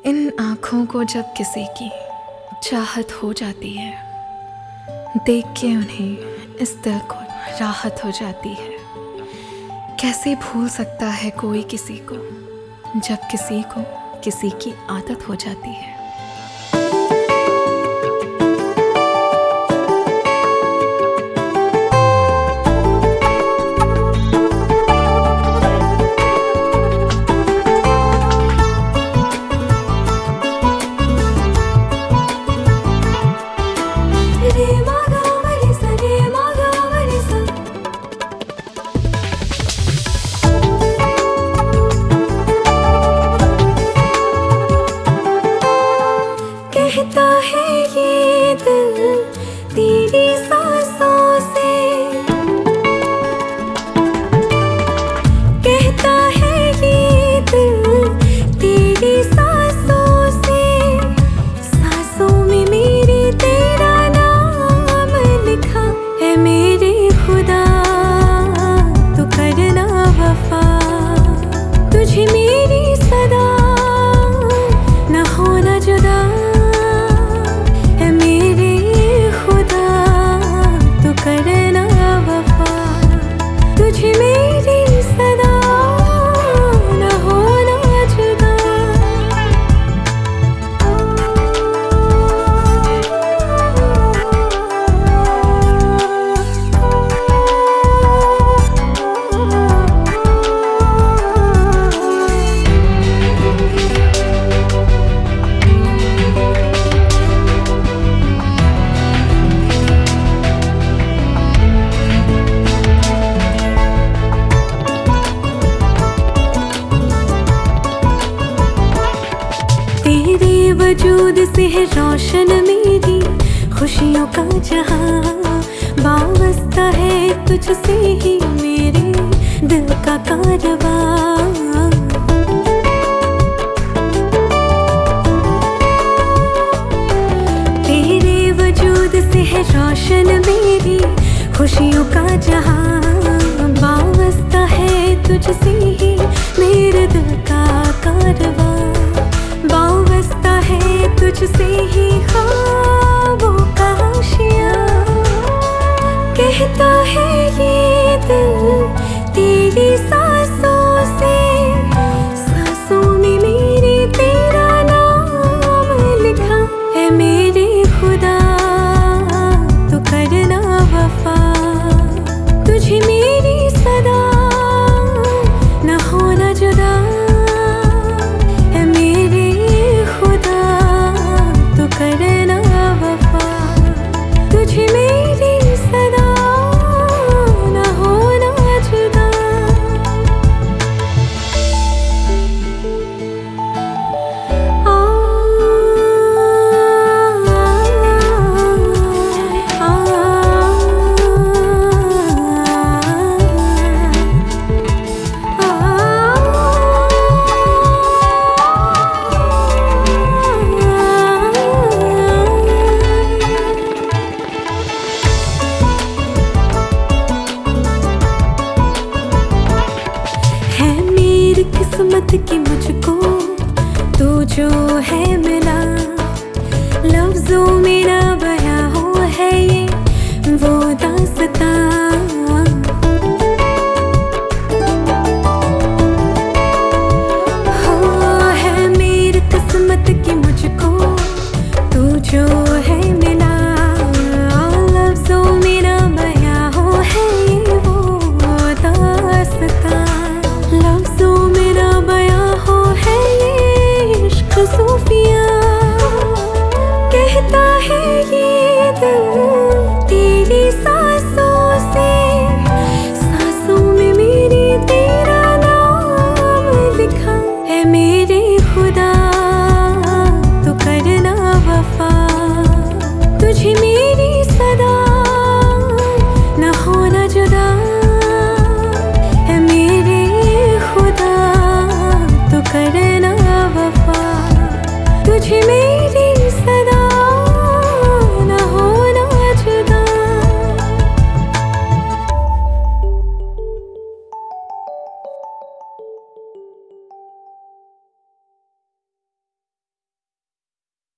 इन आँखों को जब किसी की चाहत हो जाती है, देख के उन्हें इस दिल को राहत हो जाती है। कैसे भूल सकता है कोई किसी को, जब किसी को किसी की आदत हो जाती है। कहता है ये दिल तेरी सांसों से, कहता है ये दिल तेरी सांसों से, सांसों में मेरी तेरा नाम लिखा है। मेरे खुदा तो करना वफा, तुझे मेरी सदा न होना जुदा। करना वफा, तुझे मेरी सदा न होना जुदा। वजूद से है रोशन मेरी खुशियों का जहां, वाबस्ता है तुझसे ही मेरे दिल का कारवां। तेरे वजूद से है रोशन मेरी खुशियों का जहां, वाबस्ता है तुझसे ही मेरे दिल का कारवां। वाबस्ता है तुझसे ही ख्वाबों का आशिया, कहता है ये दिल तेरी सांसों से, सांसों में मेरी तेरा नाम लिखा है। मेरे खुदा तो करना वफा, तुझे मेरी सदा न होना जुदा। करना वफा, तुझे मेरी सदा न होना जुदा। किस्मत की मुझको तू जो है मिला, लफ्जों में ना बयां हो है ये वो दास्तां। हो है मेरी किस्मत की मुझको तू जो है मिला, लफ्जों में ना बयां हो है ये वो दास्तां। लफ्जों में ना बयां हो है ये इश्क सूफिया, कहता है ये दिल तेरी सांसों से, सांसों में मेरी तेरा नाम लिखा है। मेरे खुदा तो करना वफा, तुझे मेरी सदा न होना जुदा। करना वफा, तुझे मेरी